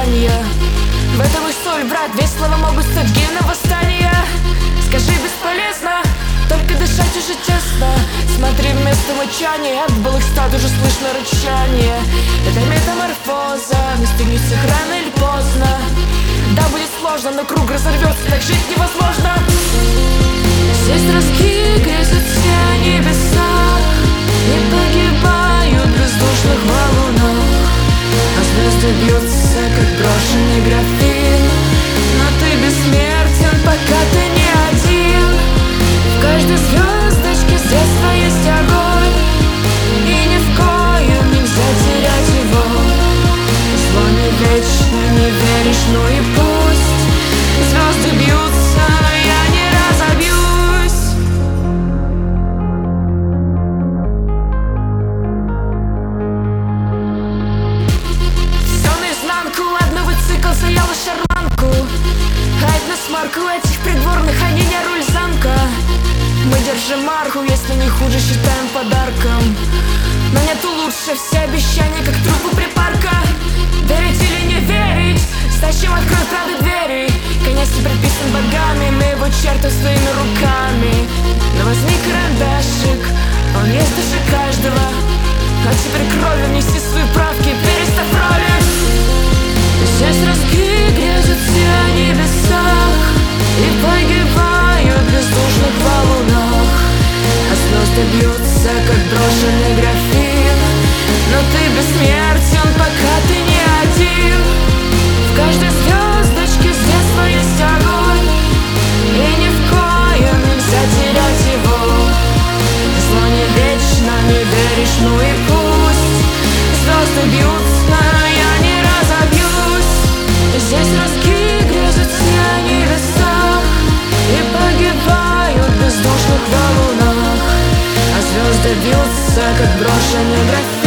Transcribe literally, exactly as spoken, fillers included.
молчания. В этом их соль, брат, ведь слова могут стать гимном восстания. Скажи, бесполезно, только дышать уже тесно. Смотри, вместо мычания от былых стад уже слышно рычание. Это метаморфоза, настигнется рано или поздно. Да, будет сложно, но круг разорвется, так жить невозможно. Здесь троски грезят все о небесах и погибают в бездушных валунах. А звезды бьются, как брошенный графин. Но ты бессмертен, пока ты не один. В каждой звездочке с детства есть огонь, и ни в коем нельзя терять его. Зло не вечно, не веришь, ну и пусть. Звезды бьются, но я не разобьюсь. Все наизнанку, ладно, выцикался я в шарланку. Хайп на смарку этих придворных, они не руль замка. Мы держим марку, если не хуже, считаем подарком. Но нету лучше, все обещания, как трупы припарка. Верить или не верить, зачем открой правды двери? Конец не предписан богами, мы его черту своими руками. Но возьми карандашик, он есть в душе каждого. А теперь кровью внеси свои правки, перестав роли. Здесь разги грезят все о небесах и погибают в бездушных валунах. А звезды бьются, как брошенный графин. Но ты бессмертен, пока ты не один. В каждой звездочке с детства есть огонь, и ни в коем нельзя терять его. Зло не вечно, не веришь, ну и пусть. Звезды бьются, но я не разобьюсь. Здесь разги грезят все о небесах и погибают в бездушных валунах. А звезды бьются, как брошенный графин.